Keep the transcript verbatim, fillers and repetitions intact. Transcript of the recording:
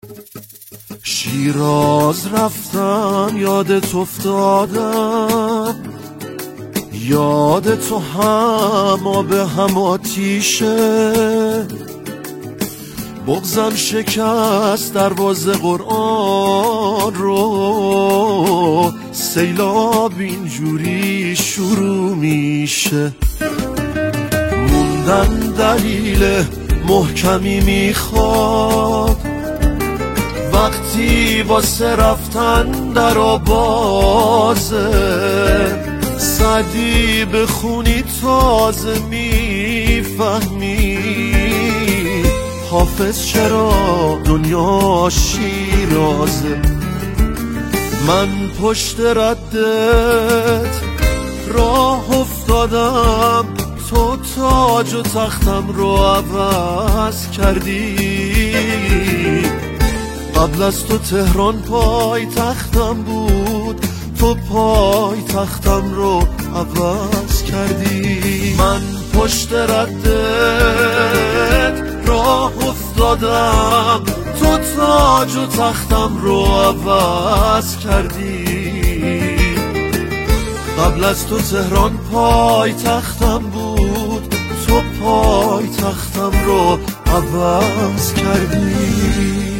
شیراز رفتم یادت افتادم، یاد تو هم آب هم آتیشه، بغضم شکست دروازه قرآن رو، سیلاب اینجوری شروع میشه. موندن دلیل محکمی میخواد، وقتی واسه رفتن در آبازه، سعدی بخونی تازه میفهمی حافظ چرا دنیا شیرازه. من پشت ردت راه افتادم، تو تاج و تختم رو عوض کردی. قبل از تو تهران پای تختم بود، تو پای تختم رو عوض کردی. من پشت ردت راه افتادم، تو تاج و تختم رو عوض کردی. قبل از تو تهران پای تختم بود، تو پای تختم رو عوض کردی.